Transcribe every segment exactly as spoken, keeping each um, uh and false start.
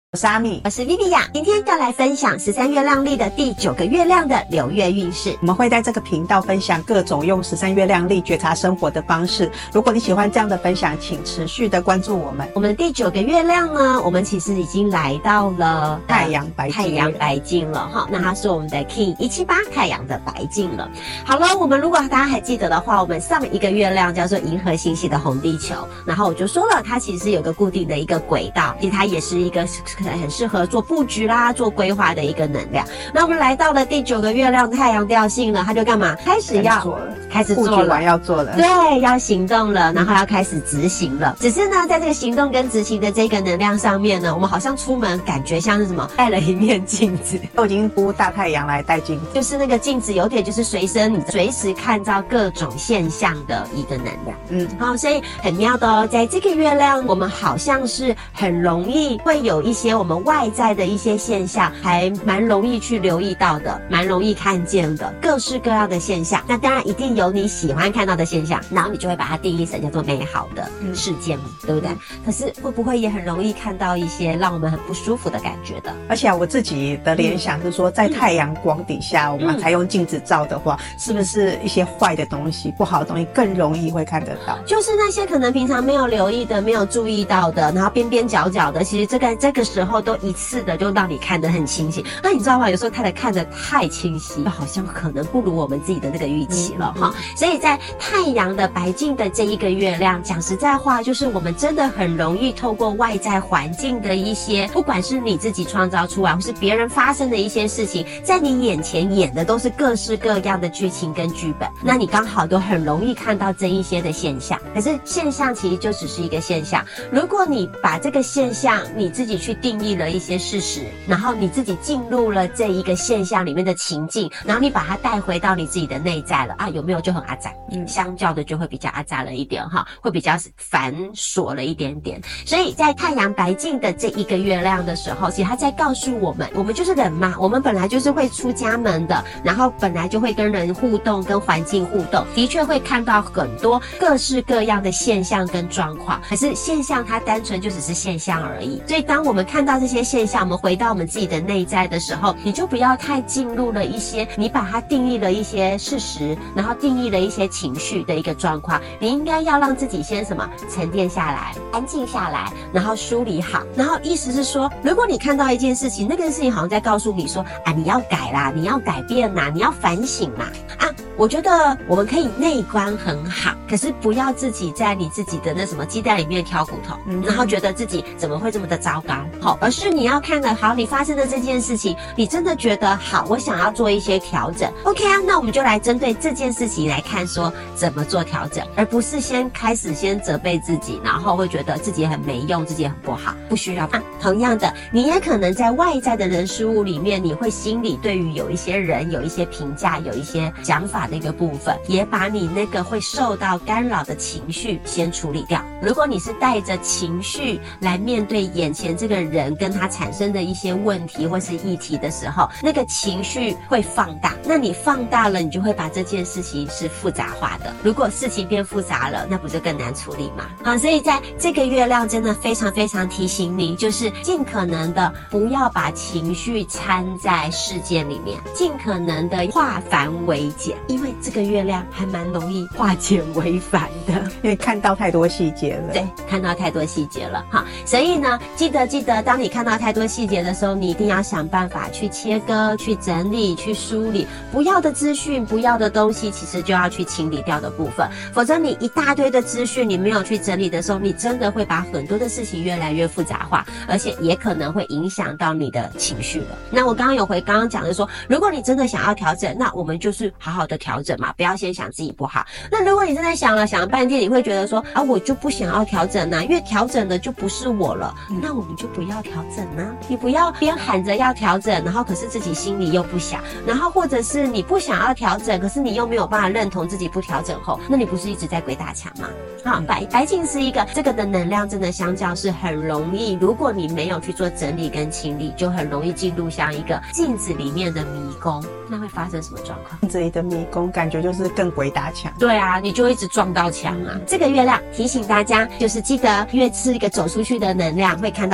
我是阿米， 我是 Viviya， 今天要来分享十三月亮历的第九个月亮的流月运势。 我们会在这个频道分享各种用十三月亮历觉察生活的方式。如果你喜欢这样的分享，请持续的关注我们。 我们第九个月亮呢，我们其实已经来到了太阳白镜， 太阳白镜了哈。那它是我们的 King 一七八太阳的白镜了。好了，我们如果大家还记得的话，我们上一个月亮叫做银河星系的红地球，然后我就说了，它其实有个固定的一个轨道，其实它也是一个很适合做布局啦、做规划的一个能量。那我们来到了第九个月亮太阳调性了，它就干嘛？开始要开始做了， 布局完要做了， 对，要行动了，然后要开始执行了。只是呢，在这个行动跟执行的这个能量上面呢，我们好像出门感觉像是什么，带了一面镜子， 都已经呼大太阳来带镜子， 就是那个镜子有点就是随身你随时看到各种现象的一个能量。嗯，好，所以很妙的哦，在这个月亮，我们好像是很容易会有一些我们外在的一些现象，还蛮容易去留意到的，蛮容易看见的，各式各样的现象。那当然一定有你喜欢看到的现象，然后你就会把它定义成叫做美好的事件嘛，嗯、对不对？可是会不会也很容易看到一些让我们很不舒服的感觉的？ 而且、啊、我自己的联想是说，在太阳光底下，嗯、我们才用镜子照的话，嗯、是不是一些坏的东西、不好的东西更容易会看得到？ 就是那些可能平常没有留意的、没有注意到的，然后边边角角的，其实这个这个时候都一次的就让你看得很清晰。那你知道吗？有时候太太看得太清晰，好像可能不如我们自己的那个预期了哈。嗯、所以在太阳的白镜的这一个月亮，讲实在话，就是我们真的很容易透过外在环境的一些，不管是你自己创造出来，或是别人发生的一些事情，在你眼前演的都是各式各样的剧情跟剧本，那你刚好都很容易看到这一些的现象。可是现象其实就只是一个现象，如果你把这个现象你自己去定义了一些事实，然后你自己进入了这一个现象里面的情境，然后你把它带回到你自己的内在了啊，有没有就很阿杂？嗯，相较的就会比较阿杂了一点哈，会比较繁琐了一点点。所以在太阳白镜的这一个月亮的时候，其实它在告诉我们，我们就是人嘛，我们本来就是会出家门的，然后本来就会跟人互动，跟环境互动，的确会看到很多各式各样的现象跟状况。可是现象它单纯就只是现象而已，所以当我们看到这些现象，我们回到我们自己的内在的时候，你就不要太进入了一些你把它定义了一些事实，然后定义了一些情绪的一个状况。你应该要让自己先什么沉淀下来，安静下来，然后梳理好。然后意思是说，如果你看到一件事情，那个事情好像在告诉你说啊，你要改啦，你要改变啦，你要反省啦啊。我觉得我们可以内观很好，可是不要自己在你自己的那什么鸡蛋里面挑骨头，嗯、然后觉得自己怎么会这么的糟糕，好，而是你要看的好，你发生的这件事情，你真的觉得好，我想要做一些调整 ，OK 啊，那我们就来针对这件事情来看说怎么做调整，而不是先开始先责备自己，然后会觉得自己很没用，自己很不好，不需要啊。同样的，你也可能在外在的人事物里面，你会心里对于有一些人有一些评价，有一些想法的一个部分，也把你那个会受到干扰的情绪先处理掉。如果你是带着情绪来面对眼前这个人跟他产生的一些问题或是议题的时候，那个情绪会放大，那你放大了，你就会把这件事情是复杂化的。如果事情变复杂了，那不就更难处理吗？好，所以在这个月亮真的非常非常提醒你，就是尽可能的不要把情绪掺在事件里面，尽可能的化繁为简，因为这个月亮还蛮容易化简为繁的， 因为看到太多细节了。 对，看到太多细节了哈，所以呢，记得记得，当你看到太多细节的时候，你一定要想办法去切割、去整理、去梳理不要的资讯、不要的东西，其实就要去清理掉的部分。否则你一大堆的资讯你没有去整理的时候，你真的会把很多的事情越来越复杂化，而且也可能会影响到你的情绪了。那我刚刚有回刚刚讲的说，如果你真的想要调整，那我们就是好好的调整嘛，不要先想自己不好。那如果你真的想了想了半天，你会觉得说啊，我就不想要调整啊，因为调整的就不是我了，那我们就不要调整啊。你不要边喊着要调整，然后可是自己心里又不想，然后或者是你不想要调整，可是你又没有办法认同自己不调整后，那你不是一直在鬼打墙吗？好，白白镜是一个这个的能量真的相较是很容易，如果你没有去做整理跟清理，就很容易进入像一个镜子里面的迷宫。那会发生什么状况？ 镜子里的迷宫感觉就是更鬼打墙。 对啊，你就一直撞到墙啊。这个月亮提醒大家，就是记得，因为是一个走出去的能量，会看到很多的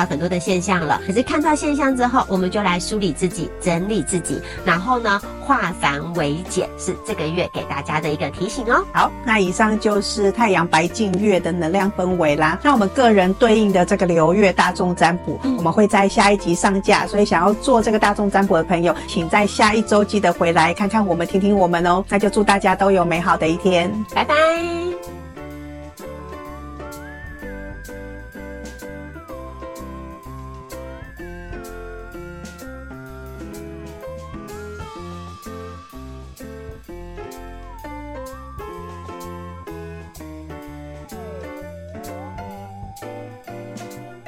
现象了。可是看到现象之后，我们就来梳理自己，整理自己，然后呢，化繁为简，是这个月给大家的一个提醒哦。 好，那以上就是太阳白净月的能量氛围啦。那我们个人对应的这个流月大众占卜，嗯、我们会在下一集上架，所以想要做这个大众占卜的朋友，请在下一周记得回来看看我们，听听我们哦。那就祝大家都有美好的一天， 拜拜。